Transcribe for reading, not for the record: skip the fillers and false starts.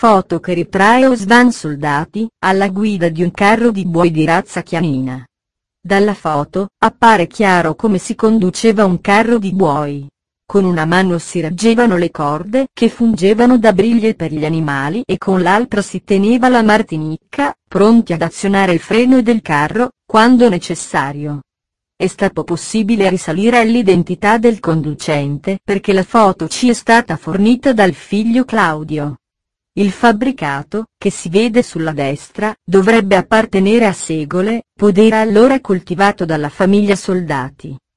foto che ritrae Osvan Soldati, alla guida di un carro di buoi di razza chianina. Dalla foto, appare chiaro come si conduceva un carro di buoi. Con una mano si reggevano le corde che fungevano da briglie per gli animali e con l'altra si teneva la martinicca, pronti ad azionare il freno del carro, quando necessario. È stato possibile risalire all'identità del conducente perché la foto ci è stata fornita dal figlio Claudio. Il fabbricato, che si vede sulla destra, dovrebbe appartenere a Segole, podere allora coltivato dalla famiglia Soldati.